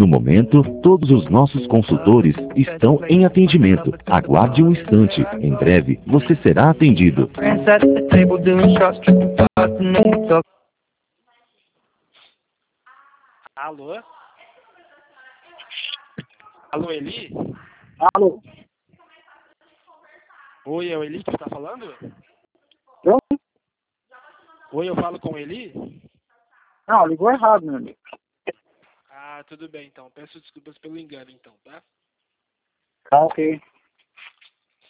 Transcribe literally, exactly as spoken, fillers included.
momento, todos os nossos consultores estão em atendimento. Aguarde um instante. Em breve, você será atendido. Alô? Alô, Eli? Alô? Oi, é o Eli que está falando? Pronto? Oi, eu falo com o Eli? Não, ligou errado, meu amigo. Ah, tudo bem então. Peço desculpas pelo engano então, tá? Tá ok.